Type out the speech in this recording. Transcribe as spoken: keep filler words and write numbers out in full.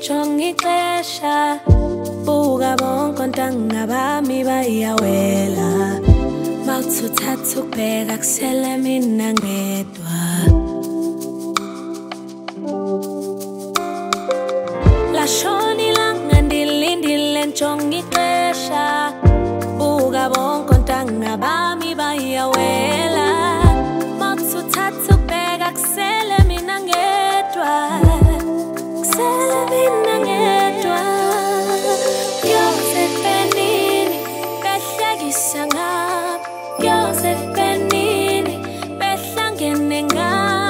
njonga ixesha buka bonke ontanga bami bayawela mawuthi uthatha ukubheka kusele mina ngedwa lashona ilanga ndilindile njonga ixesha buka bonke ontanga bami bayawela mawuthi uthatha ukubheka kusele mina ngedwa kusele mina ngedwa Joseph Benini behlekisa ngapha Joseph Benini behlangene ngapha